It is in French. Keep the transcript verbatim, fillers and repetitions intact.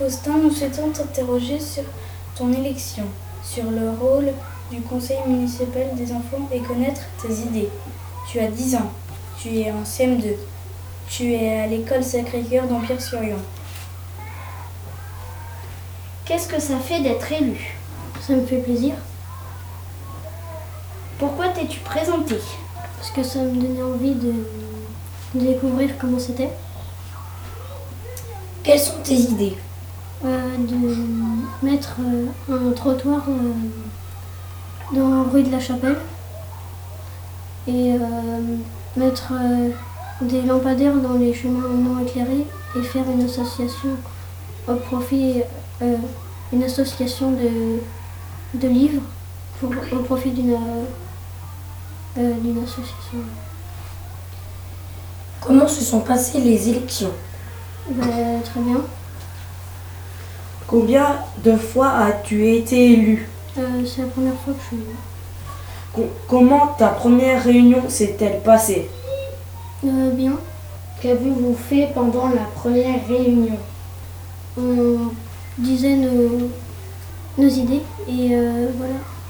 Faustin, nous souhaitons t'interroger sur ton élection, sur le rôle du conseil municipal des enfants et connaître tes idées. Tu as dix ans, tu es en C M deux, tu es à l'école Sacré-Cœur d'Empire-sur-Yonne. Qu'est-ce que ça fait d'être élu? Ça me fait plaisir. Pourquoi t'es-tu présenté? Parce que ça me donnait envie de, de découvrir comment c'était. Quelles sont tes idées? Euh, de mettre euh, un trottoir euh, dans rue de la Chapelle et euh, mettre euh, des lampadaires dans les chemins non éclairés et faire une association au profit, euh, une association de, de livres pour, au profit d'une euh, d'une association. Comment se sont passées les élections? Bah, très bien. Combien de fois as-tu été élu? Euh, c'est la première fois que je suis élue. Com- comment ta première réunion s'est-elle passée? Euh, bien. Qu'avez-vous fait pendant la première réunion? On disait nos, nos idées et euh, voilà.